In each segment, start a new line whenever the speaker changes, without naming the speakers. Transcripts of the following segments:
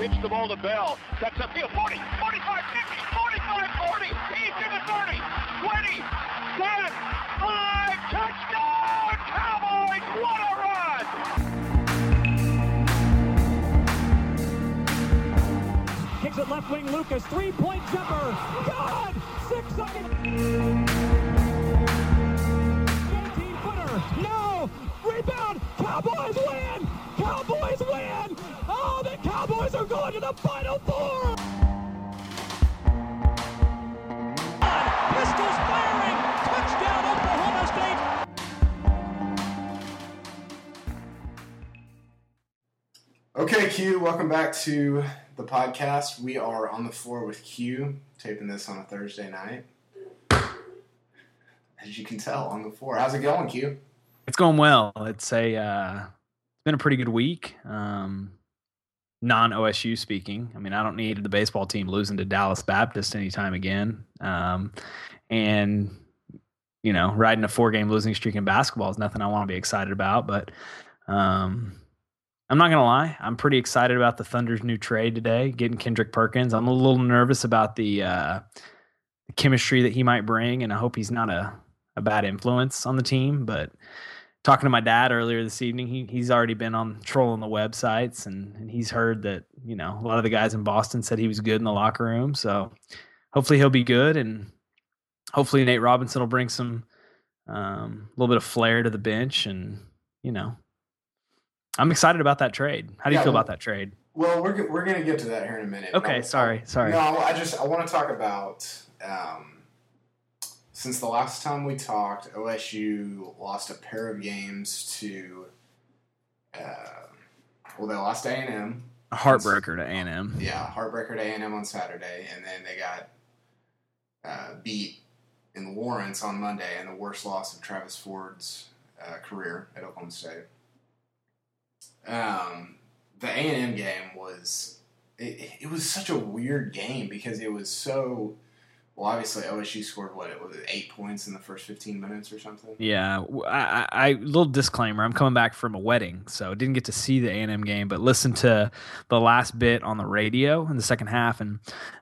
pitch the ball to Bell. That's upfield. 40, 45, 50, 45, 40. He's to the 30, 20, 10, 5. Touchdown, Cowboys. What a run.
Kicks it left wing, Lucas. 3-point jumper. God! 6 seconds. 18-footer. No! Rebound! Cowboys win! Cowboys win! Oh, the Cowboys are going to the Final Four! Pistols firing! Touchdown, Oklahoma
State! Okay, Q, welcome back to the podcast. We are on the floor with Q, taping this on a Thursday night. As you can tell, on the floor. How's it going, Q?
It's going well. It's been a pretty good week. Non-OSU speaking. I mean, I don't need the baseball team losing to Dallas Baptist anytime again. And, you know, riding a 4-game losing streak in basketball is nothing I want to be excited about. But I'm not going to lie. I'm pretty excited about the Thunder's new trade today, getting Kendrick Perkins. I'm a little nervous about the chemistry that he might bring, and I hope he's not a bad influence on the team. But talking to my dad earlier this evening, he's already been on trolling the websites, and he's heard that, you know, a lot of the guys in Boston said he was good in the locker room. So hopefully he'll be good, and hopefully Nate Robinson will bring some little bit of flair to the bench. And, you know, I'm excited about that trade. How do you feel about that trade?
Well, we're going to get to that here in a minute.
Okay, sorry.
No, I want to talk about since the last time we talked, OSU lost a pair of games to they lost to A&M.
A heartbreaker to A&M.
Yeah, heartbreaker to A&M on Saturday, and then they got beat in Lawrence on Monday, and the worst loss of Travis Ford's career at Oklahoma State. The A&M game was it was such a weird game because it was so. Well, obviously, OSU scored, 8 points in the first 15 minutes or something?
Yeah. I little disclaimer, I'm coming back from a wedding, so didn't get to see the A&M game, but listened to the last bit on the radio in the second half and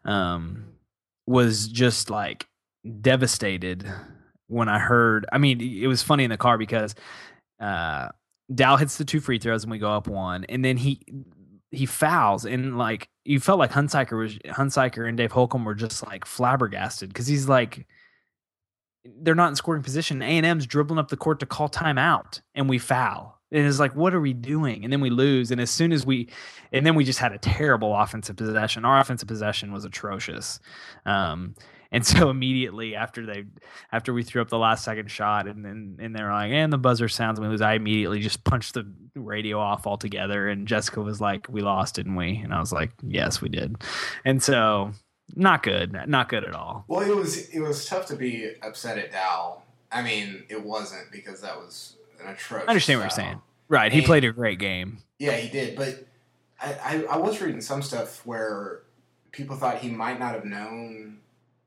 was just, like, devastated when I heard – I mean, it was funny in the car because Dow hits the 2 free throws and we go up 1, and then he fouls, and like you felt like Hunsiker and Dave Holcomb were just like flabbergasted because he's like, they're not in scoring position. A&M's dribbling up the court to call timeout, and we foul. And it's like, what are we doing? And then we lose. And then we just had a terrible offensive possession. Our offensive possession was atrocious. And so immediately after we threw up the last second shot and they were like, and the buzzer sounds and we lose, I immediately just punched the radio off altogether. And Jessica was like, we lost, didn't we? And I was like, yes, we did. And so not good at all.
Well, it was tough to be upset at Dow. I mean, it wasn't because that was an atrocious.
I understand what you're saying. Right. He played a great game.
Yeah, he did. But I was reading some stuff where people thought he might not have known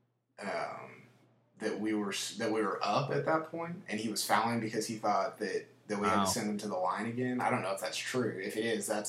that we were up at that point, and he was fouling because he thought that we had to send him to the line again. I don't know if that's true. If it is, that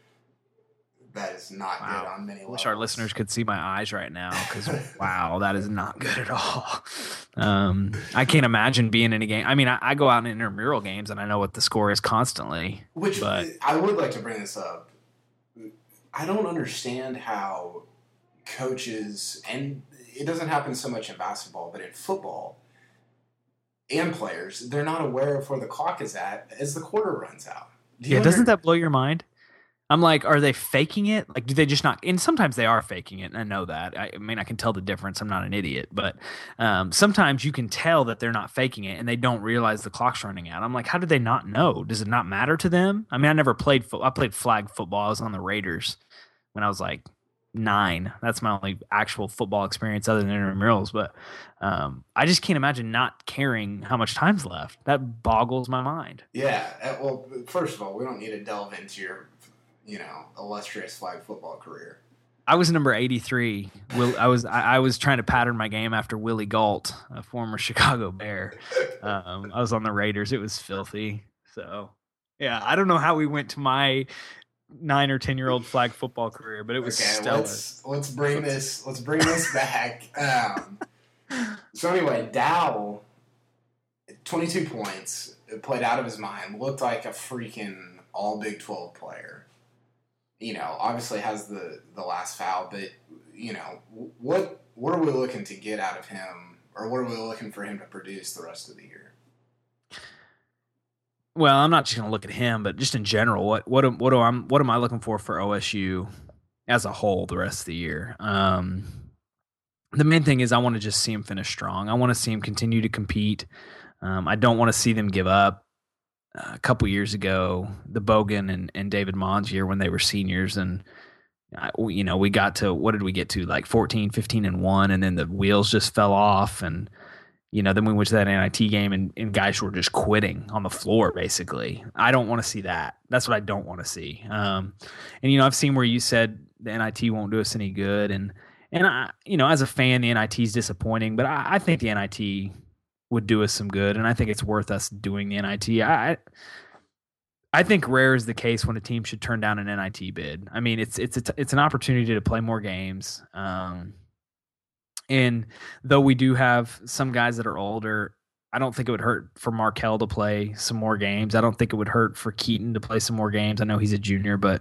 is not good on many levels.
I wish our listeners could see my eyes right now because wow, that is not good at all. I can't imagine being in a game. I mean, I go out in intramural games and I know what the score is constantly. But
I would like to bring this up. I don't understand how coaches, and it doesn't happen so much in basketball, but in football and players, they're not aware of where the clock is at as the quarter runs out.
Doesn't that blow your mind? I'm like, are they faking it? Like, do they just not? And sometimes they are faking it, and I know that. I mean, I can tell the difference. I'm not an idiot, but sometimes you can tell that they're not faking it, and they don't realize the clock's running out. I'm like, how do they not know? Does it not matter to them? I mean, I never played I played flag football. I was on the Raiders when I was like 9. That's my only actual football experience other than intramurals. But I just can't imagine not caring how much time's left. That boggles my mind.
Yeah. Well, first of all, we don't need to delve into your illustrious flag football career.
I was number 83. I was trying to pattern my game after Willie Gault, a former Chicago Bear. I was on the Raiders. It was filthy. So, yeah, I don't know how we went to my 9 or 10-year-old flag football career, but it was stellar.
Let's bring this back. So anyway, Dow, 22 points, played out of his mind, looked like a freaking all Big 12 player. Obviously has the last foul, but what are we looking to get out of him, or what are we looking for him to produce the rest of the year?
Well, I'm not just going to look at him, but just in general, what am I looking for OSU as a whole the rest of the year? The main thing is I want to just see him finish strong. I want to see him continue to compete. I don't want to see them give up. A couple years ago, the Bogan and David Mons year when they were seniors, and we got to, what did we get to, like 14, 15-1, and then the wheels just fell off, and then we went to that NIT game and guys were just quitting on the floor, basically. I don't want to see that. That's what I don't want to see. And I've seen where you said the NIT won't do us any good, and I, as a fan, the NIT is disappointing, but I think the NIT would do us some good, and I think it's worth us doing the NIT. I think rare is the case when a team should turn down an NIT bid. I mean, it's an opportunity to play more games. And though we do have some guys that are older, I don't think it would hurt for Markel to play some more games. I don't think it would hurt for Keaton to play some more games. I know he's a junior, but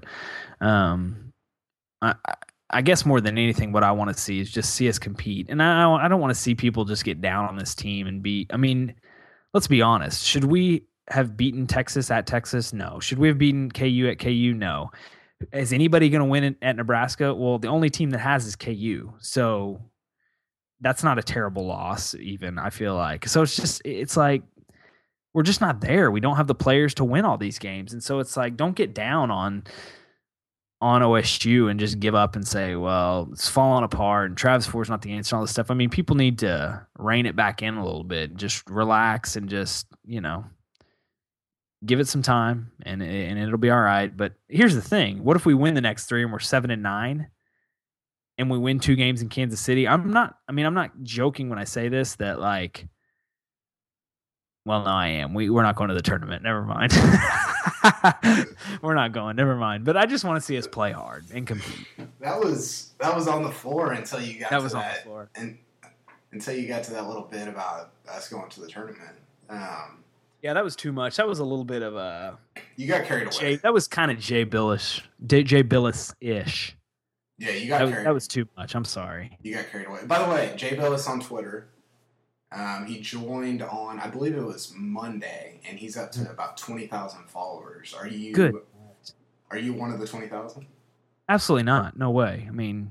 I guess more than anything, what I want to see is just see us compete. And I don't want to see people just get down on this team and let's be honest. Should we have beaten Texas at Texas? No. Should we have beaten KU at KU? No. Is anybody going to win at Nebraska? Well, the only team that has is KU. So that's not a terrible loss even, I feel like. So it's like we're just not there. We don't have the players to win all these games. And so it's like, don't get down on OSU and just give up and say, well, it's falling apart and Travis Ford's not the answer and all this stuff. I mean, people need to rein it back in a little bit, just relax and just, give it some time and it'll be all right. But here's the thing. What if we win the next 3 and we're 7-9 and we win 2 games in Kansas City? I'm not joking when I say this, that like, well, no, I am. We're not going to the tournament. Never mind. We're not going. Never mind. But I just want to see us play hard and compete.
That was on the floor until you got
that
to
was
that.
On the floor.
And until you got to that little bit about us going to the tournament.
Yeah, that was too much. That was a little bit of a.
You got carried away.
That was kind of Jay Billis-ish.
Yeah, you got carried.
That was too much. I'm sorry.
You got carried away. By the way, Jay Billis on Twitter. He joined on, I believe it was Monday, and he's up to about 20,000 followers. Are you
good?
Are you one of the 20,000?
Absolutely not. No way. I mean,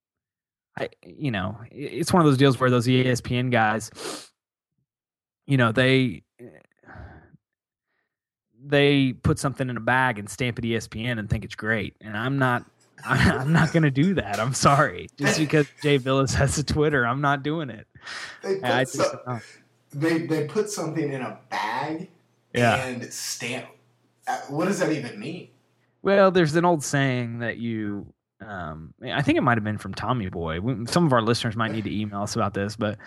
it's one of those deals where those ESPN guys, they put something in a bag and stamp it ESPN and think it's great, and I'm not going to do that. I'm sorry. Just because Jay Billis has a Twitter, I'm not doing it.
They put something in a bag and stamp. What does that even mean?
Well, there's an old saying that I think it might have been from Tommy Boy. Some of our listeners might need to email us about this, but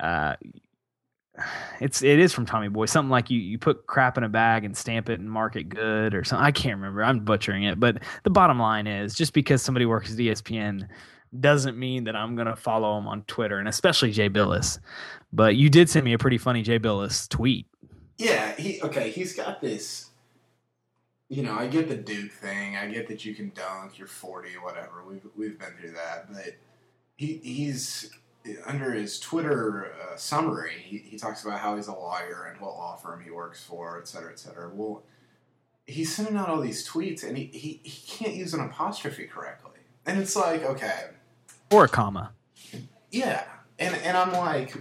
it is from Tommy Boy. Something like you put crap in a bag and stamp it and mark it good or something. I can't remember. I'm butchering it. But the bottom line is, just because somebody works at ESPN doesn't mean that I'm going to follow him on Twitter, and especially Jay Billis. But you did send me a pretty funny Jay Billis tweet. Yeah, he's got this, I get the Duke thing. I get that you can dunk, you're 40, whatever. We've been through that. But he's under his Twitter summary, he talks about how he's a lawyer and what law firm he works for, et cetera, et cetera. Well, he's sending out all these tweets, and he can't use an apostrophe correctly. And it's like, okay. Or a comma.
Yeah. And I'm like,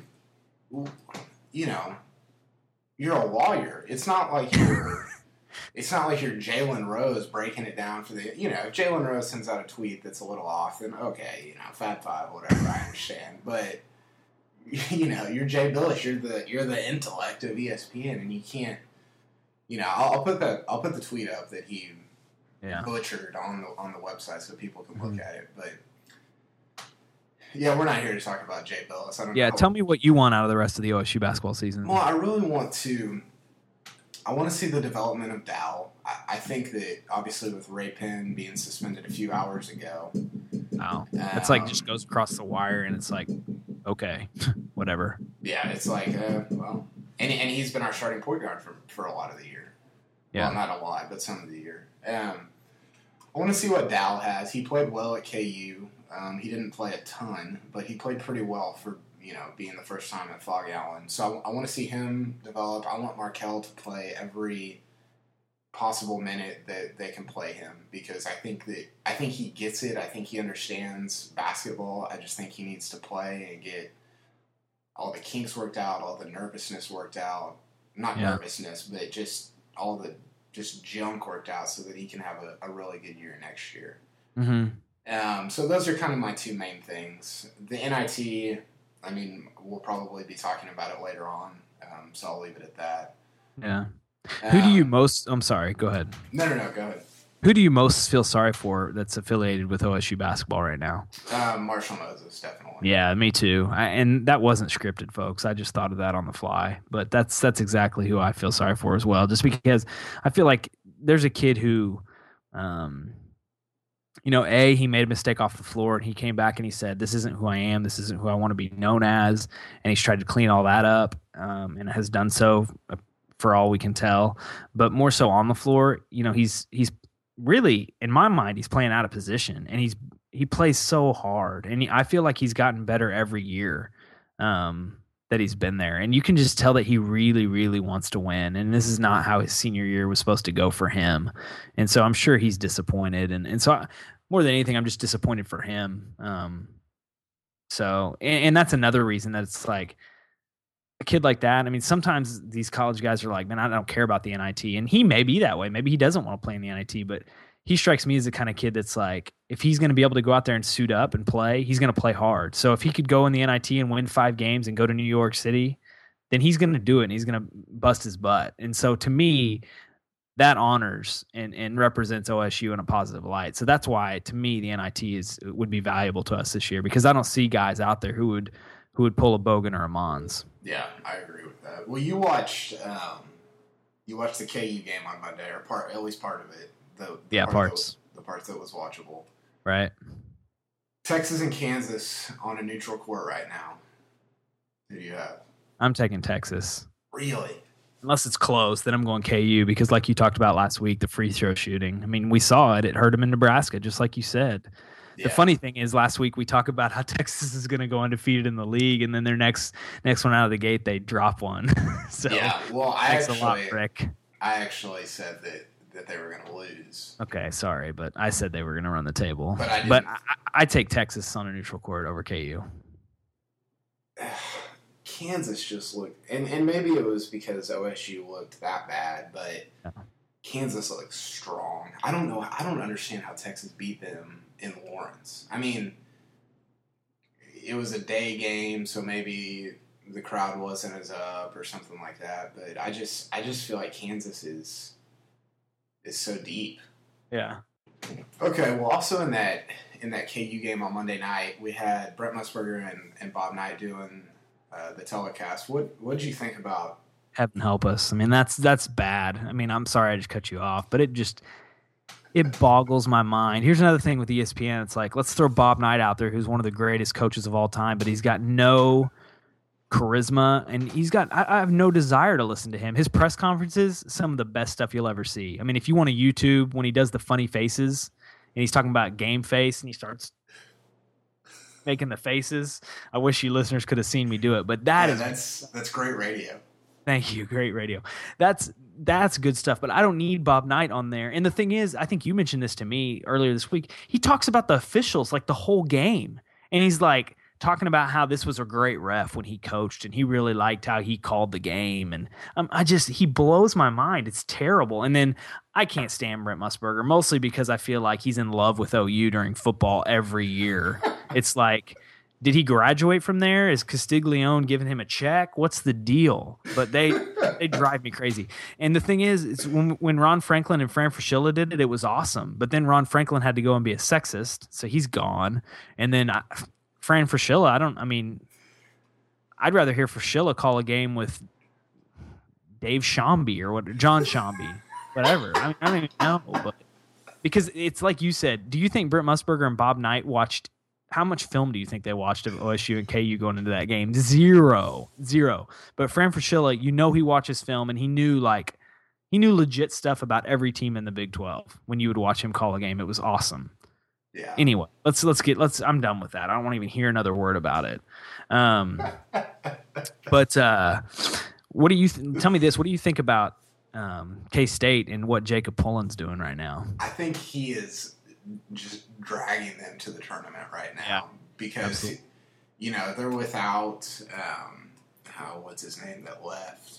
you're a lawyer. It's not like you're Jalen Rose breaking it down for the, if Jalen Rose sends out a tweet that's a little off, then okay, Fab Five, whatever, I understand. But, you're Jay Billis, you're the intellect of ESPN, and you can't, I'll put the tweet up that he butchered on the website so people can look at it. But yeah, we're not here to talk about Jay Billis.
Tell me what you want out of the rest of the OSU basketball season.
Well, I really want to I want to see the development of Dow. I think that obviously with Ray Penn being suspended a few hours ago,
it's like just goes across the wire, and it's like, okay, whatever.
Yeah, it's like, well, and he's been our starting point guard for a lot of the year.
Yeah,
well, not a lot, but some of the year. I want to see what Dow has. He played well at KU. He didn't play a ton, but he played pretty well for being the first time at Fog Allen. So I want to see him develop. I want Markelle to play every possible minute that they can play him, because I think he gets it. I think he understands basketball. I just think he needs to play and get all the kinks worked out, all the nervousness worked out. Not nervousness, but just all the junk worked out so that he can have a really good year next year.
Mm-hmm.
So those are kind of my two main things. The NIT, I mean, we'll probably be talking about it later on, so I'll leave it at that.
Yeah. Who do you most... I'm sorry, go ahead.
No, go ahead.
Who do you most feel sorry for that's affiliated with OSU basketball right now?
Marshall Moses, definitely.
Yeah, me too. And that wasn't scripted, folks. I just thought of that on the fly. But that's exactly who I feel sorry for as well, just because I feel like there's a kid who... he made a mistake off the floor, and he came back and he said, this isn't who I am. This isn't who I want to be known as. And he's tried to clean all that up, and has done so for all we can tell. But more so on the floor, he's really, in my mind, he's playing out of position, and he plays so hard. And I feel like he's gotten better every year that he's been there. And you can just tell that he really, really wants to win. And this is not how his senior year was supposed to go for him. And so I'm sure he's disappointed. And so more than anything, I'm just disappointed for him. And that's another reason that it's like a kid like that. I mean, sometimes these college guys are like, man, I don't care about the NIT. And he may be that way. Maybe he doesn't want to play in the NIT, but he strikes me as the kind of kid that's like, if he's going to be able to go out there and suit up and play, he's going to play hard. So if he could go in the NIT and win 5 games and go to New York City, then he's going to do it, and he's going to bust his butt. And so to me, that honors and represents OSU in a positive light. So that's why, to me, the NIT would be valuable to us this year, because I don't see guys out there who would pull a Bogan or a Mons.
Yeah, I agree with that. Well, you watched the KU game on Monday, or at least part of it.
Parts.
The parts that was watchable.
Right.
Texas and Kansas on a neutral court right now. Who do you have?
I'm taking Texas.
Really?
Unless it's close, then I'm going KU, because like you talked about last week, the free throw shooting. I mean, we saw it. It hurt them in Nebraska, just like you said. Yeah. The funny thing is, last week we talk about how Texas is going to go undefeated in the league, and then their next one out of the gate, they drop one. So
yeah, well, I actually said that they were going to lose.
Okay, sorry, but I said they were going to run the table.
But
I take Texas on a neutral court over KU.
Kansas just looked, and maybe it was because OSU looked that bad, but Kansas looked strong. I don't know. I don't understand how Texas beat them in Lawrence. I mean, it was a day game, so maybe the crowd wasn't as up or something like that. But I just feel like Kansas is so deep.
Yeah.
Okay. Well, also in that KU game on Monday night, we had Brent Musburger and Bob Knight doing the telecast. What did you think about?
Heaven help us. I mean, that's bad. I mean, I'm sorry I just cut you off, but it boggles my mind. Here's another thing with ESPN. It's like, let's throw Bob Knight out there, who's one of the greatest coaches of all time, but he's got no charisma, and I have no desire to listen to him. His press conferences, some of the best stuff you'll ever see. I mean, if you want to YouTube when he does the funny faces and he's talking about game face and he starts making the faces, I wish you listeners could have seen me do it, but
that's great radio.
Thank you. Great radio. That's good stuff, but I don't need Bob Knight on there. And the thing is, I think you mentioned this to me earlier this week. He talks about the officials like the whole game. And he's like talking about how this was a great ref when he coached, and he really liked how he called the game. And he blows my mind. It's terrible. And then I can't stand Brent Musburger, mostly because I feel like he's in love with OU during football every year. It's like, did he graduate from there? Is Castiglione giving him a check? What's the deal? But they drive me crazy. And the thing is, it's when Ron Franklin and Fran Fraschilla did it, it was awesome. But then Ron Franklin had to go and be a sexist, so he's gone. And then Fran Fraschilla, I'd rather hear Fraschilla call a game with Dave Shambi or what, John Shambi, whatever. I mean, I don't even know, but because it's like you said, do you think Brent Musburger and Bob Knight watched? How much film do you think they watched of OSU and KU going into that game? Zero. But Fran Fraschilla, he watches film, and he knew legit stuff about every team in the Big 12 when you would watch him call a game. It was awesome.
Yeah.
Anyway, I'm done with that. I don't want to even hear another word about it. But what do you tell me this? What do you think about K-State and what Jacob Pullen's doing right now?
I think he is just dragging them to the tournament right now because, they're without, what's his name that left?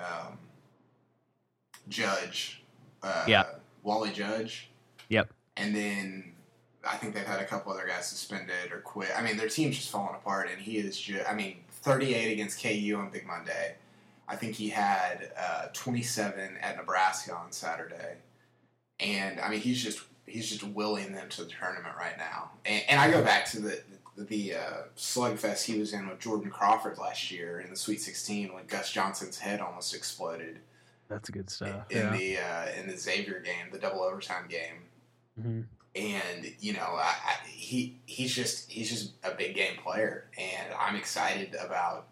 Judge. Wally Judge.
Yep.
And then I think they've had a couple other guys suspended or quit. I mean, their team's just falling apart, and he is 38 against KU on Big Monday. I think he had 27 at Nebraska on Saturday. And, I mean, he's just willing them to the tournament right now. And I go back to the slugfest he was in with Jordan Crawford last year in the Sweet 16 when Gus Johnson's head almost exploded.
That's good stuff.
In the Xavier game, the double overtime game.
Mm-hmm.
And he's just a big game player, and I'm excited about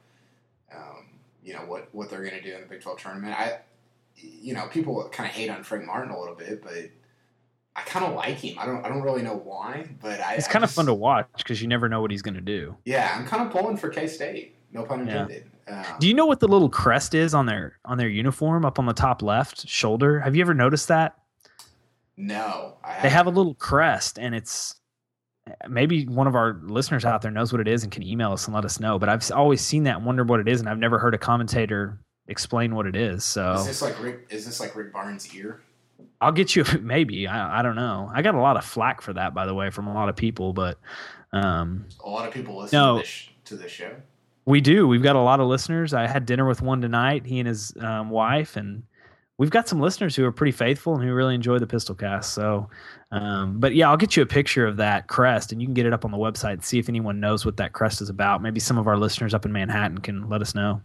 what they're going to do in the Big 12 tournament. People kind of hate on Frank Martin a little bit, but I kind of like him. I don't really know why, but it's
kind of fun to watch because you never know what he's going to do.
Yeah, I'm kind of pulling for K-State. No pun intended.
Do you know what the little crest is on their uniform up on the top left shoulder? Have you ever noticed that?
No,
they have a little crest, and it's maybe one of our listeners out there knows what it is and can email us and let us know. But I've always seen that and wondered what it is, and I've never heard a commentator explain what it is. So
is this like Rick Barnes' ear?
I'll get you maybe. I don't know. I got a lot of flack for that, by the way, from a lot of people. But
a lot of people listen to this show.
We do. We've got a lot of listeners. I had dinner with one tonight, he and his wife, and we've got some listeners who are pretty faithful and who really enjoy the Pistol Cast. So, but yeah, I'll get you a picture of that crest, and you can get it up on the website and see if anyone knows what that crest is about. Maybe some of our listeners up in Manhattan can let us know.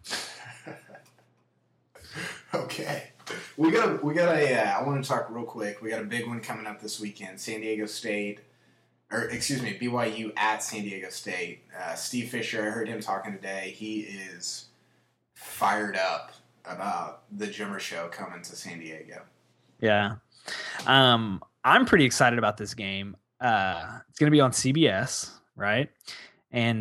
Okay. We got I want to talk real quick. We got a big one coming up this weekend. BYU at San Diego State. Steve Fisher, I heard him talking today. He is fired up about the Jimmer Show coming to San Diego.
Yeah. I'm pretty excited about this game. It's going to be on CBS, right? And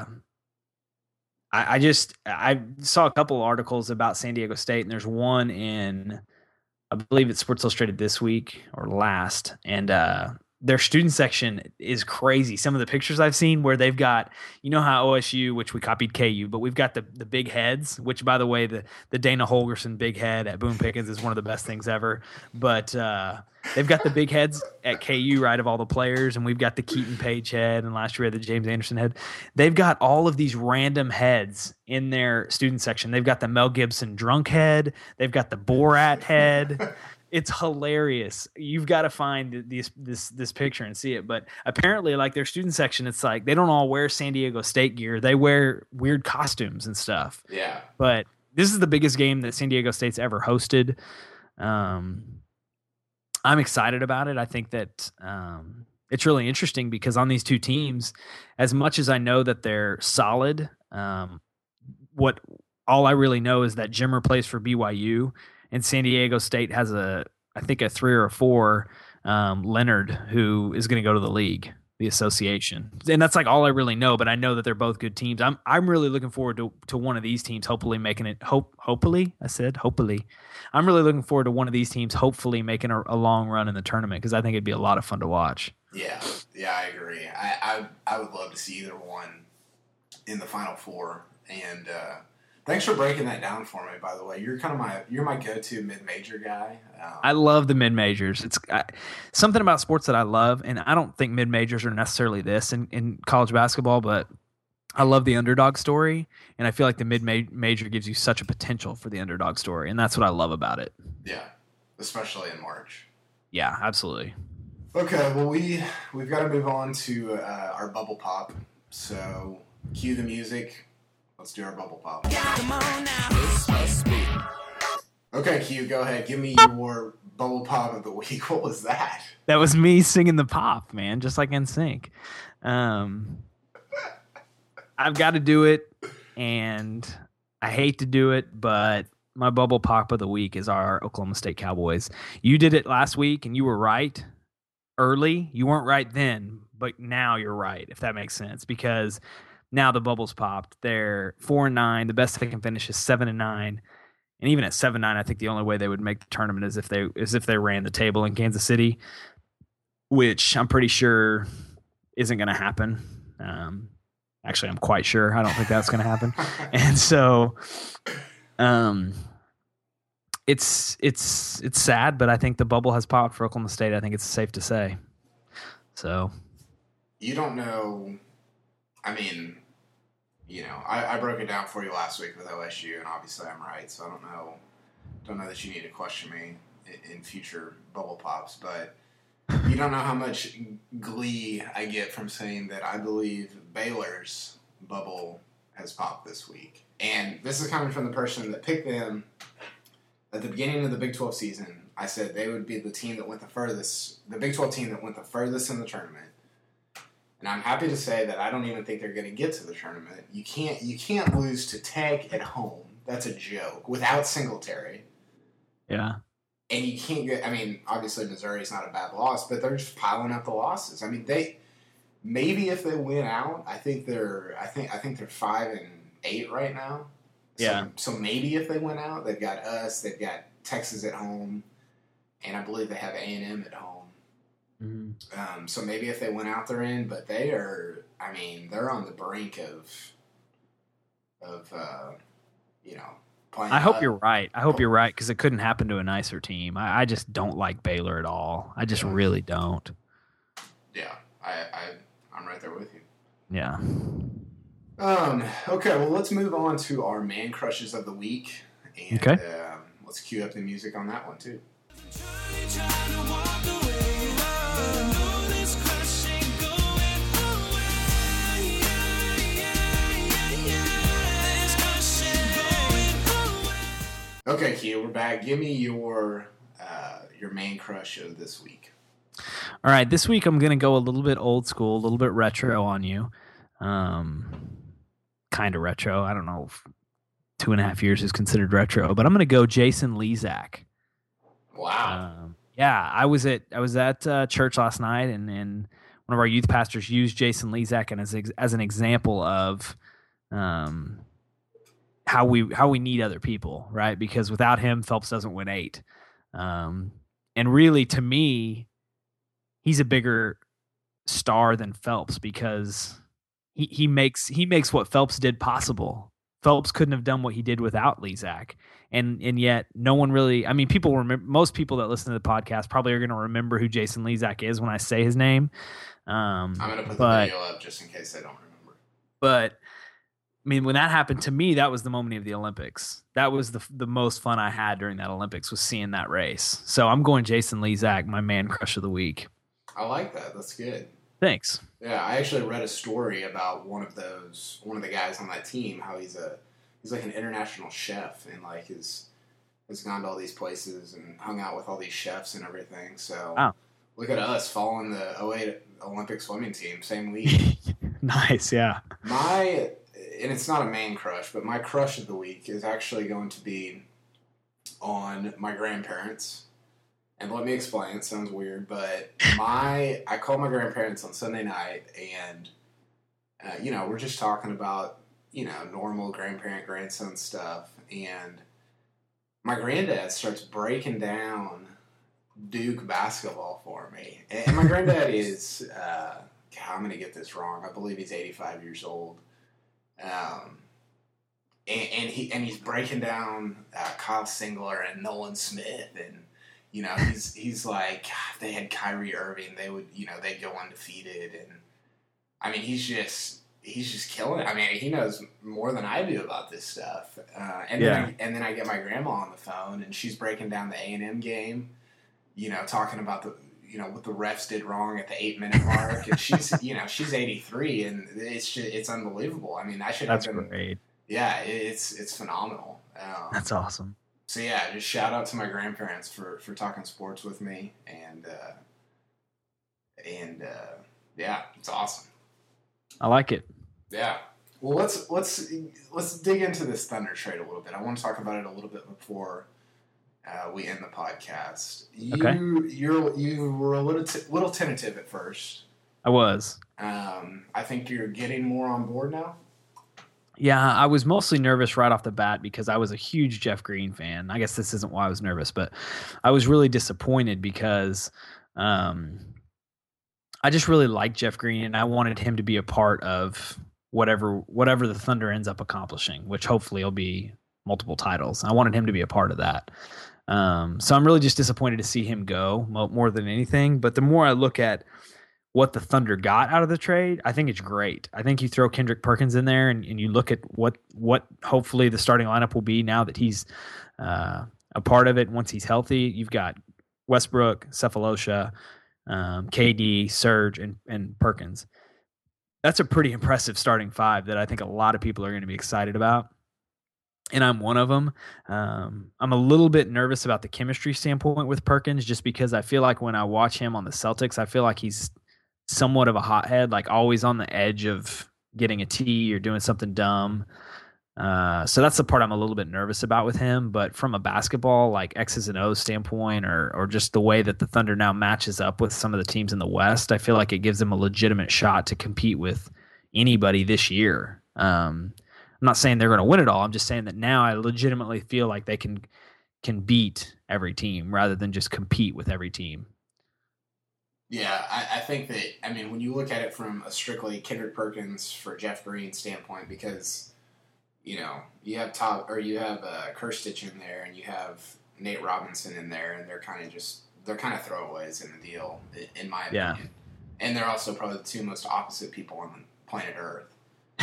I saw a couple articles about San Diego State, and there's one in, I believe it's Sports Illustrated this week or last, and their student section is crazy. Some of the pictures I've seen where they've got, how OSU, which we copied KU, but we've got the big heads, which, by the way, the Dana Holgerson big head at Boone Pickens is one of the best things ever. But they've got the big heads at KU, right, of all the players, and we've got the Keaton Page head, and last year we had the James Anderson head. They've got all of these random heads in their student section. They've got the Mel Gibson drunk head. They've got the Borat head. It's hilarious. You've got to find this picture and see it. But apparently, like their student section, it's like they don't all wear San Diego State gear. They wear weird costumes and stuff.
Yeah.
But this is the biggest game that San Diego State's ever hosted. I'm excited about it. I think that it's really interesting because on these two teams, as much as I know that they're solid, all I really know is that Jimmer plays for BYU. And San Diego State has I think a 3 or a 4, Leonard, who is going to go to the league, the association. And that's like all I really know, but I know that they're both good teams. I'm really looking forward to one of these teams hopefully making it. Hopefully. I'm really looking forward to one of these teams hopefully making a long run in the tournament because I think it'd be a lot of fun to watch.
Yeah, I agree. I would love to see either one in the Final Four. And thanks for breaking that down for me, by the way. You're my go-to mid-major guy.
I love the mid-majors. It's something about sports that I love, and I don't think mid-majors are necessarily this in college basketball, but I love the underdog story, and I feel like the mid-major gives you such a potential for the underdog story, and that's what I love about it.
Yeah, especially in March.
Yeah, absolutely.
Okay, well, we've got to move on to our bubble pop, so cue the music. Let's do our bubble pop.
Come on now. It's supposed to be.
Okay, Q, go ahead. Give me your bubble pop of the week. What was that?
That was me singing the pop, man, just like NSYNC. I've got to do it, and I hate to do it, but my bubble pop of the week is our Oklahoma State Cowboys. You did it last week, and you were right early. You weren't right then, but now you're right, if that makes sense, because now the bubble's popped. They're 4-9. The best they can finish is 7-9. And even at 7-9, I think the only way they would make the tournament is if they ran the table in Kansas City, which I'm pretty sure isn't going to happen. Actually, I'm quite sure. I don't think that's going to happen. And so, it's sad, but I think the bubble has popped for Oklahoma State. I think it's safe to say. So,
you don't know. I mean, I broke it down for you last week with OSU, and obviously I'm right. So I don't know that you need to question me in future bubble pops, but you don't know how much glee I get from saying that I believe Baylor's bubble has popped this week. And this is coming from the person that picked them at the beginning of the Big 12 season. I said they would be the team that went the furthest, the Big 12 team that went the furthest in the tournament. And I'm happy to say that I don't even think they're going to get to the tournament. You can't lose to Tech at home. That's a joke. Without Singletary.
Yeah.
And you can't get, obviously Missouri's not a bad loss, but they're just piling up the losses. Maybe if they win out, I think they're 5-8 right now.
Yeah.
So maybe if they win out, they've got us, they've got Texas at home, and I believe they have A&M at home. Mm-hmm. So maybe if they went out, they're in, but they're on the brink of playing.
I hope you're right. I hope you're right, because it couldn't happen to a nicer team. I just don't like Baylor at all. I just really don't.
Yeah, I'm right there with you.
Yeah.
Okay, well, let's move on to our man crushes of the week. And,
okay.
Let's cue up the music on that one, too. Okay, Q, we're back. Give me your main crush of this week.
All right, this week I'm going to go a little bit old school, a little bit retro on you. Kind of retro. I don't know if 2.5 years is considered retro, but I'm going to go Jason Lezak.
Wow.
Yeah, I was at church last night, and one of our youth pastors used Jason Lezak as an example of how we need other people, right? Because without him, Phelps doesn't win 8. And really, to me, he's a bigger star than Phelps, because he makes what Phelps did possible. Phelps couldn't have done what he did without Lezak. And yet no one really, people remember, most people that listen to the podcast probably are going to remember who Jason Lezak is when I say his name.
I'm going to put the video up just in case they don't remember.
But when that happened to me, that was the moment of the Olympics. That was the most fun I had during that Olympics, was seeing that race. So I'm going Jason Lezak, my man crush of the week.
I like that. That's good.
Thanks.
Yeah, I actually read a story about one of the guys on that team, how he's like an international chef, and like has gone to all these places and hung out with all these chefs and everything. So Look at us following the 2008 Olympic swimming team, same league.
Nice, yeah.
And it's not a main crush, but my crush of the week is actually going to be on my grandparents. And let me explain. It sounds weird, but I called my grandparents on Sunday night, and we're just talking about normal grandparent-grandson stuff, and my granddad starts breaking down Duke basketball for me. And my granddad is, I'm going to get this wrong. I believe he's 85 years old. And he's breaking down Kyle Singler and Nolan Smith, and he's like, if they had Kyrie Irving, they would they'd go undefeated, and he's just killing it. He knows more than I do about this stuff. And then I get my grandma on the phone, and she's breaking down the A&M game, talking about what the refs did wrong at the 8-minute mark. And she's 83, and it's unbelievable. I should have been.
That's great.
Yeah, it's phenomenal.
That's awesome.
So yeah, just shout out to my grandparents for talking sports with me, and yeah, it's awesome.
I like it.
Yeah. Well, let's dig into this Thunder trade a little bit. I want to talk about it a little bit before we end the podcast.
Okay.
You were a little tentative at first.
I was.
I think you're getting more on board now.
Yeah, I was mostly nervous right off the bat because I was a huge Jeff Green fan. I guess this isn't why I was nervous, but I was really disappointed because I just really liked Jeff Green, and I wanted him to be a part of whatever the Thunder ends up accomplishing, which hopefully will be multiple titles. I wanted him to be a part of that. So I'm really just disappointed to see him go more than anything. But the more I look at what the Thunder got out of the trade, I think it's great. I think you throw Kendrick Perkins in there and you look at what hopefully the starting lineup will be now that he's a part of it once he's healthy. You've got Westbrook, Cephalosha, KD, Serge, and Perkins. That's a pretty impressive starting five that I think a lot of people are going to be excited about. And I'm one of them. I'm a little bit nervous about the chemistry standpoint with Perkins just because I feel like when I watch him on the Celtics, I feel like he's somewhat of a hothead, like always on the edge of getting a tee or doing something dumb. So that's the part I'm a little bit nervous about with him. But from a basketball, like X's and O's standpoint, or just the way that the Thunder now matches up with some of the teams in the West, I feel like it gives them a legitimate shot to compete with anybody this year. I'm not saying they're going to win it all. I'm just saying that now I legitimately feel like they can beat every team rather than just compete with every team.
Yeah, I think that, I mean, when you look at it from a strictly Kendrick Perkins for Jeff Green standpoint, because, you know, you have Kirstich in there and you have Nate Robinson in there, and they're kind of throwaways in the deal, in my opinion. And they're also probably the two most opposite people on planet Earth.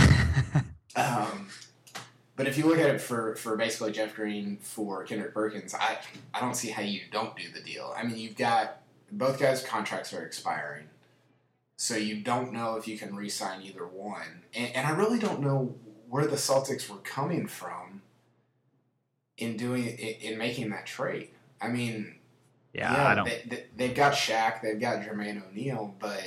But if you look at it for basically Jeff Green for Kendrick Perkins, I don't see how you don't do the deal. I mean, you've got both guys' contracts are expiring, so you don't know if you can re-sign either one. And I really don't know where the Celtics were coming from in making that trade. I mean, they've got Shaq, they've got Jermaine O'Neal, but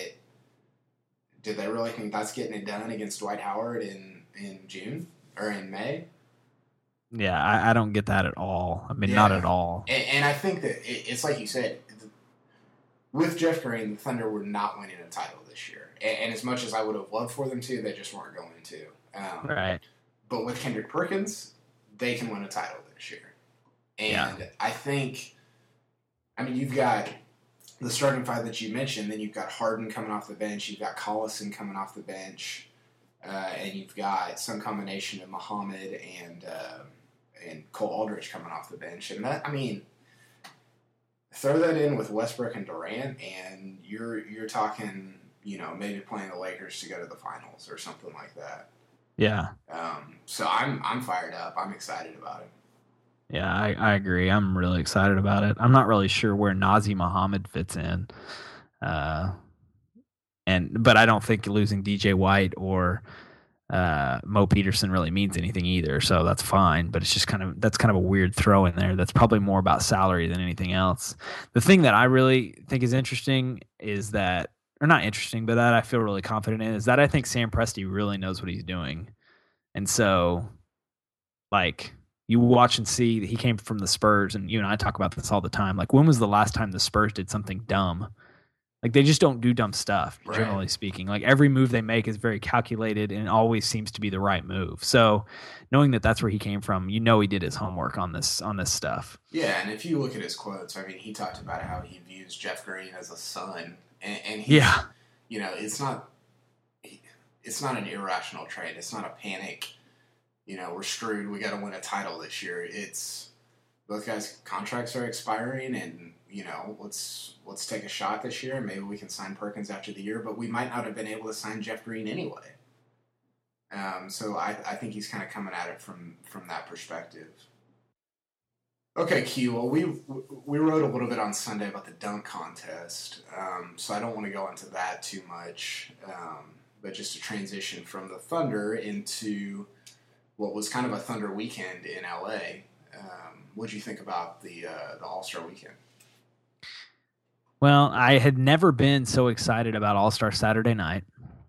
did they really think that's getting it done against Dwight Howard in June or in May?
Yeah, I don't get that at all. I mean, not at all.
And I think that it's like you said, with Jeff Green, the Thunder were not winning a title this year. And as much as I would have loved for them to, they just weren't going to.
Right.
But with Kendrick Perkins, they can win a title this year. And I think, I mean, you've got the starting five that you mentioned, then you've got Harden coming off the bench, you've got Collison coming off the bench, and you've got some combination of Muhammad and Cole Aldridge coming off the bench. And that, I mean, throw that in with Westbrook and Durant, and you're talking, you know, maybe playing the Lakers to go to the finals or something like that.
Yeah.
So I'm fired up. I'm excited about it.
Yeah, I agree. I'm really excited about it. I'm not really sure where Nazr Mohammed fits in, but I don't think losing DJ White or Mo Peterson really means anything either. So that's fine. But it's just kind of a weird throw in there. That's probably more about salary than anything else. The thing that I really think is interesting is that, or not interesting, but that I feel really confident in, is that I think Sam Presti really knows what he's doing, and so like. You watch and see that he came from the Spurs, and you and I talk about this all the time. Like, when was the last time the Spurs did something dumb? Like, they just don't do dumb stuff, generally speaking. Like, every move they make is very calculated and always seems to be the right move. So, knowing that that's where he came from, you know he did his homework on this stuff.
Yeah, and if you look at his quotes, I mean, he talked about how he views Jeff Green as a son, and he, you know, it's not an irrational trade. It's not a panic. You know, we're screwed. We got to win a title this year. It's both guys' contracts are expiring, and you know, let's take a shot this year. Maybe we can sign Perkins after the year, but we might not have been able to sign Jeff Green anyway. So I think he's kind of coming at it from that perspective. Okay, Q. Well, we wrote a little bit on Sunday about the dunk contest, so I don't want to go into that too much, but just to transition from the Thunder into what was kind of a Thunder weekend in LA. What do you think about the All-Star weekend?
Well, I had never been so excited about All-Star Saturday night.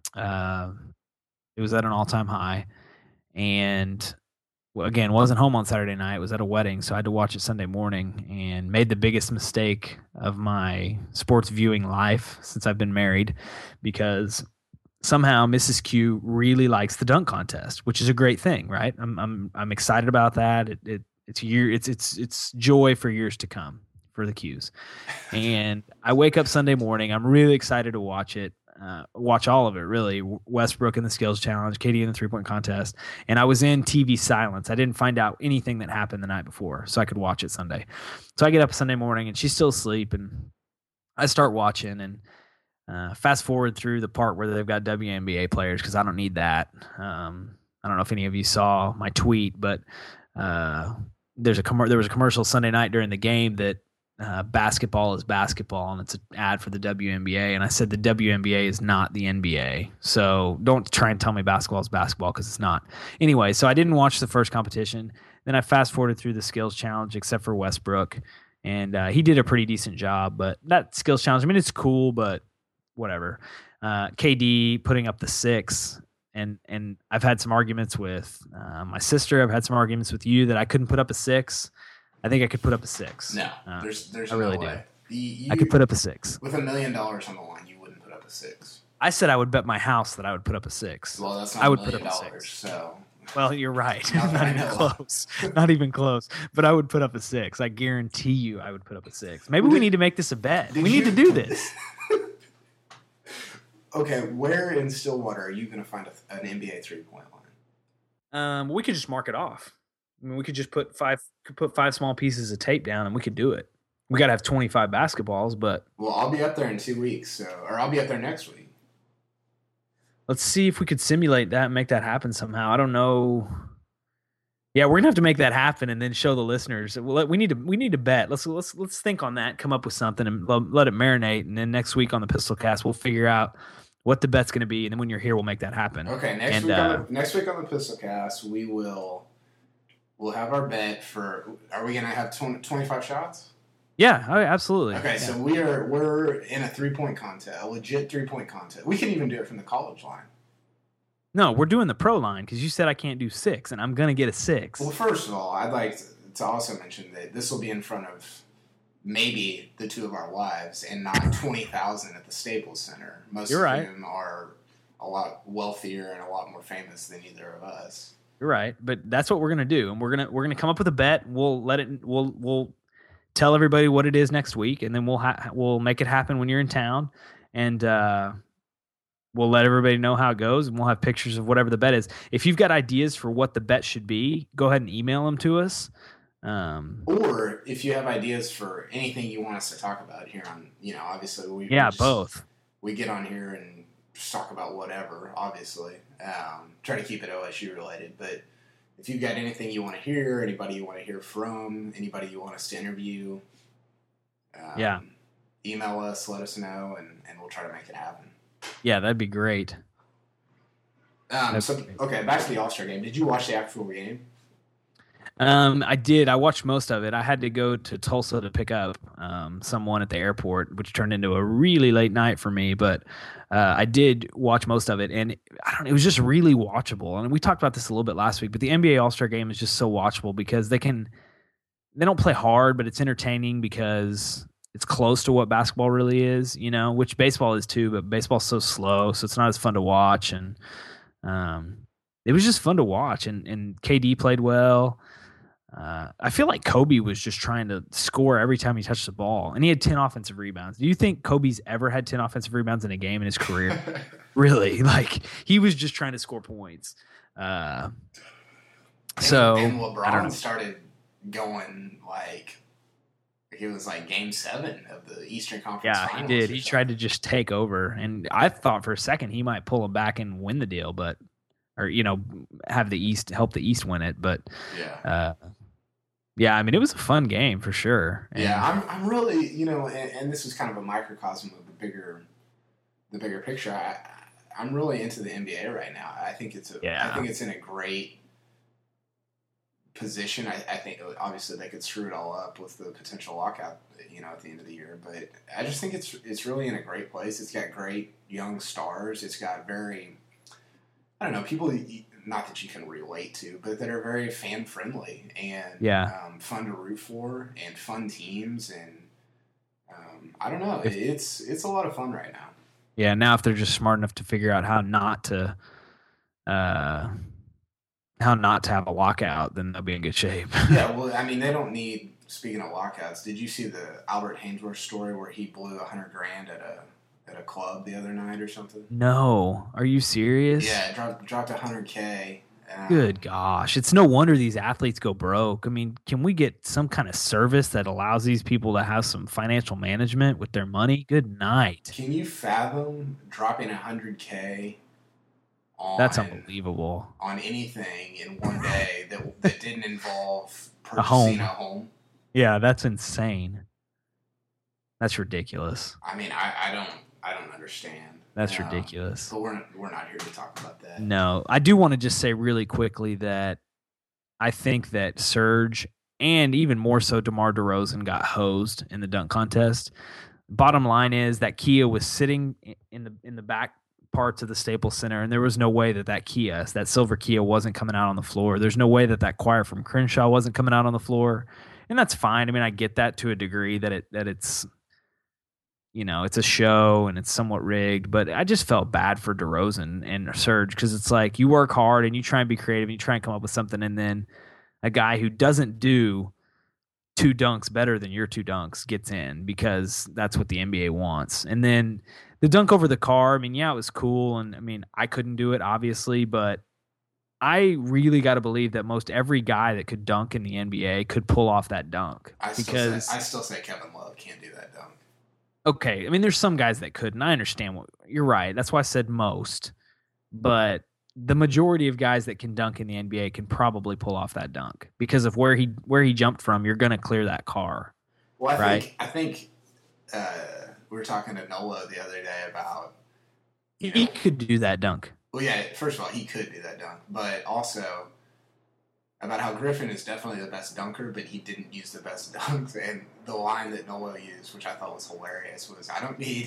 It was at an all-time high, and again, wasn't home on Saturday night. Was at a wedding, so I had to watch it Sunday morning, and made the biggest mistake of my sports viewing life since I've been married, because somehow Mrs. Q really likes the dunk contest, which is a great thing, right? I'm excited about that. It's joy for years to come for the Qs. And I wake up Sunday morning. I'm really excited to watch it. Watch all of it, really. Westbrook in the skills challenge, KD in the 3-point contest. And I was in TV silence. I didn't find out anything that happened the night before, so I could watch it Sunday. So I get up Sunday morning, and she's still asleep, and I start watching, and fast forward through the part where they've got WNBA players, because I don't need that. I don't know if any of you saw my tweet, but there was a commercial Sunday night during the game that basketball is basketball, and it's an ad for the WNBA. And I said the WNBA is not the NBA, so don't try and tell me basketball is basketball, because it's not. Anyway, so I didn't watch the first competition. Then I fast forwarded through the skills challenge, except for Westbrook, and he did a pretty decent job. But that skills challenge, I mean, it's cool, but whatever. KD putting up the 6. And I've had some arguments with my sister. I've had some arguments with you that I couldn't put up a 6. I think I could put up a 6.
No, there's
I really
no way.
I could put up a 6.
With $1 million on the line, you wouldn't put up a 6.
I said I would bet my house that I would put up a 6.
Well, that's not
I would
$1
put
million,
up a 6.
so.
Well, you're right.
Not
Not
that I
even
know.
close. Not even close. But I would put up a 6. I guarantee you I would put up a 6. Maybe we need to make this a bet. We need to do this.
Okay, where in Stillwater are you going to find an NBA 3-point line?
We could just mark it off. I mean, we could just put five small pieces of tape down, and we could do it. We got to have 25 basketballs, but
Well, I'll be up there in 2 weeks, or I'll be up there next week.
let's see if we could simulate that and make that happen somehow. I don't know. Yeah, we're gonna have to make that happen and then show the listeners. We need to bet. Let's think on that. Come up with something and let it marinate. And then next week on the Pistol Cast, we'll figure out what the bet's gonna be. And then when you're here, we'll make that happen.
Okay, next week on the Pistol Cast, we'll have our bet for. Are we gonna have 25 shots?
Yeah, oh, absolutely.
Okay,
Yeah.
so we're in a 3-point contest, a legit 3-point contest. We can even do it from the college line.
No, we're doing the pro line because you said I can't do 6, and I'm gonna get a 6.
Well, first of all, I'd like to also mention that this will be in front of maybe the 2 of our wives and not 20,000 at the Staples Center. Most
You're
of
right.
whom are a lot wealthier and a lot more famous than either of us.
You're right, but that's what we're gonna do, and we're gonna come up with a bet. We'll tell everybody what it is next week, and then we'll make it happen when you're in town, and we'll let everybody know how it goes, and we'll have pictures of whatever the bet is. If you've got ideas for what the bet should be, go ahead and email them to us.
Or if you have ideas for anything you want us to talk about here on, obviously
Both.
We get on here and just talk about whatever, obviously. Try to keep it OSU related, but if you've got anything you want to hear, anybody you want to hear from, anybody you want us to interview, email us, let us know, and we'll try to make it happen.
Yeah, that'd be great.
Okay, back to the All-Star game. Did you watch the actual game?
I did. I watched most of it. I had to go to Tulsa to pick up someone at the airport, which turned into a really late night for me. But I did watch most of it, and it was just really watchable. And we talked about this a little bit last week, but the NBA All-Star game is just so watchable because they don't play hard, but it's entertaining because it's close to what basketball really is, which baseball is too, but baseball's so slow, so it's not as fun to watch. And it was just fun to watch, and KD played well. I feel like Kobe was just trying to score every time he touched the ball, and he had 10 offensive rebounds. Do you think Kobe's ever had 10 offensive rebounds in a game in his career? Really? Like, he was just trying to score points.
And
I don't know.
LeBron started going it was like Game 7 of the Eastern Conference
Yeah, he
Finals.
did. He tried to just take over, and I thought for a second he might pull him back and win the deal, have the East help the East win it. But I mean, it was a fun game for sure. And
I'm really, and this is kind of a microcosm of the bigger picture. I'm really into the NBA right now. I think it's in a great position. I think obviously they could screw it all up with the potential lockout, at the end of the year. But I just think it's really in a great place. It's got great young stars. It's got very, I don't know, people not that you can relate to, but that are very fan friendly and fun to root for and fun teams. And I don't know, it's a lot of fun right now.
Yeah, now if they're just smart enough to figure out how not to have a lockout, then they'll be in good shape.
Yeah, well, I mean, they don't need. Speaking of lockouts, did you see the Albert Hainsworth story where he blew $100,000 at a club the other night or something?
No, are you serious?
Yeah, it dropped $100,000.
Good gosh, it's no wonder these athletes go broke. I mean, can we get some kind of service that allows these people to have some financial management with their money? Good night.
Can you fathom dropping $100,000?
That's unbelievable.
On anything in one day that didn't involve purchasing a home.
Yeah, that's insane. That's ridiculous.
I mean, I don't understand.
That's ridiculous.
But we're not here to talk about that.
No, I do want to just say really quickly that I think that Serge and even more so DeMar DeRozan got hosed in the dunk contest. Bottom line is that Kia was sitting in the back parts of the Staples Center, and there was no way that silver Kia wasn't coming out on the floor. There's no way that choir from Crenshaw wasn't coming out on the floor, and that's fine. I mean, I get that to a degree that it's it's a show and it's somewhat rigged, but I just felt bad for DeRozan and Serge because it's like you work hard and you try and be creative and you try and come up with something, and then a guy who doesn't do two dunks better than your two dunks gets in because that's what the NBA wants. And then the dunk over the car, I mean, yeah, it was cool. And I mean, I couldn't do it obviously, but I really got to believe that most every guy that could dunk in the NBA could pull off that dunk.
I still say Kevin Love can't do that dunk.
Okay. I mean, there's some guys that could, and I understand you're right. That's why I said most, but the majority of guys that can dunk in the NBA can probably pull off that dunk because of where he jumped from. You're going to clear that car.
Well, I think we were talking to Nola the other day about
he could do that dunk.
Well, yeah. First of all, he could do that dunk, but also about how Griffin is definitely the best dunker, but he didn't use the best dunks. And the line that Nola used, which I thought was hilarious, was, "I don't need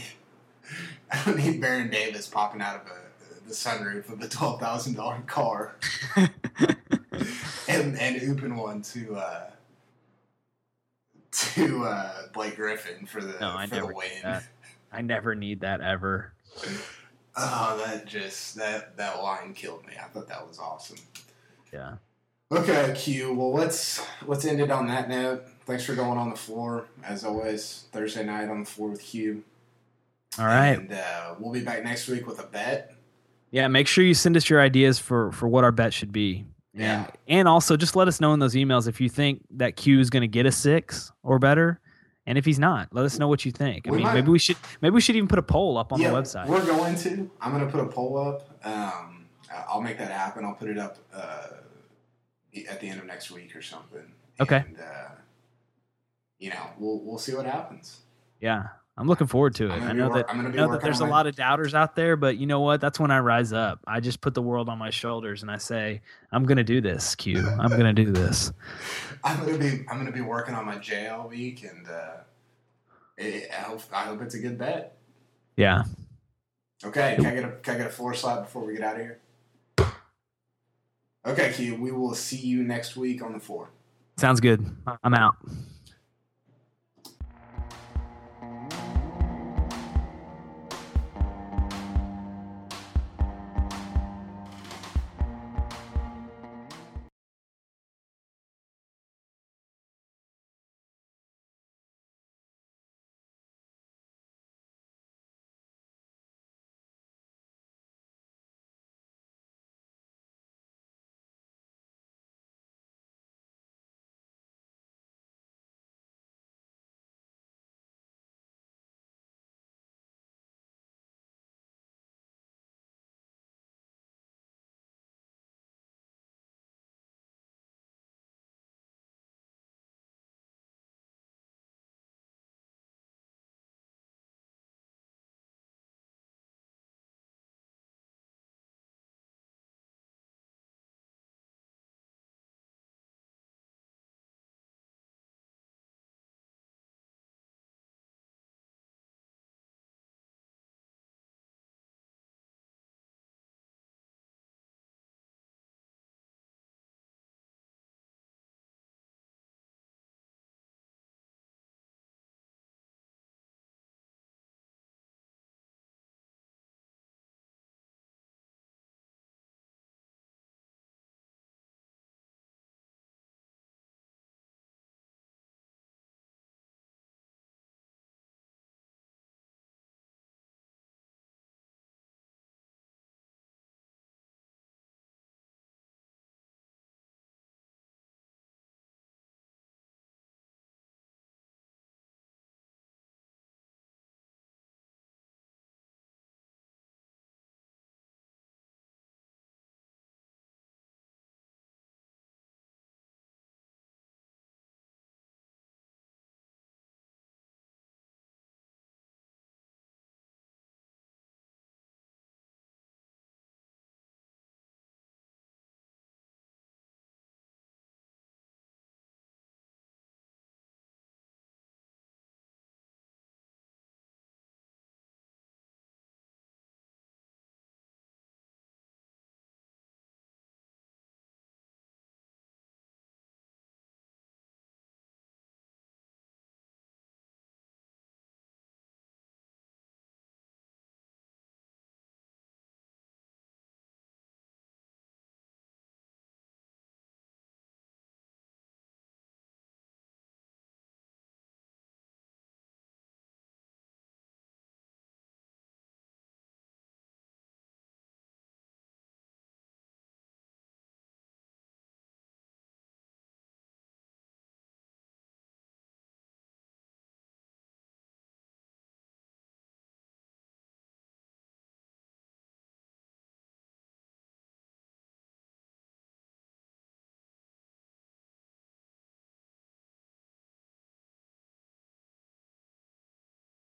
Baron Davis popping out of the sunroof of the $12,000 car and ooping one to Blake Griffin for the win."
I never need that ever.
Oh, that line killed me. I thought that was awesome.
Yeah.
Okay, Q. Well, let's end it on that note. Thanks for going on the floor as always. Thursday night on the floor with Q.
All right.
And we'll be back next week with a bet.
Yeah, make sure you send us your ideas for what our bet should be. And also just let us know in those emails if you think that Q is going to get a 6 or better. And if he's not, let us know what you think. Maybe we should even put a poll up on the website.
We're going to. I'm going to put a poll up. I'll make that happen. I'll put it up at the end of next week or something.
Okay.
And we'll see what happens.
Yeah. I'm looking forward to it. I know that there's a lot of doubters out there, but you know what? That's when I rise up. I just put the world on my shoulders and I say, I'm going to do this, Q. I'm going to do this.
I'm going to be working on my J all week, and I hope it's a good bet.
Yeah.
Okay. Can I get a floor slap before we get out of here? Okay, Q. We will see you next week on the floor.
Sounds good. I'm out.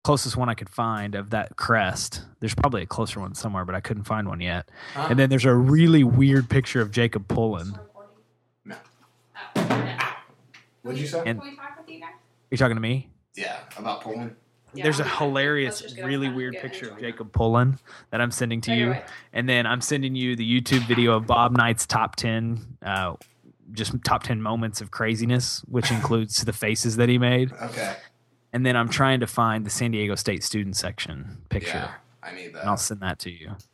closest one I could find of that crest. There's probably a closer one somewhere, but I couldn't find one yet.
Huh?
And then there's a really weird picture of Jacob Pullen.
No.
Oh, no.
What'd you say?
And-
Can we talk with you guys?
You talking to me?
Yeah, about Pullman.
Yeah,
There's a
I'm fine.
hilarious,
Let's just get
really
outside and
weird
get
picture of
enjoy.
Jacob Pullen that I'm sending to you.
Anyway.
And then I'm sending you the YouTube video of Bob Knight's top 10, just top 10 moments of craziness, which includes the faces that he made.
Okay.
And then I'm trying to find the San Diego State student section picture.
Yeah, I need that.
And I'll send that to you.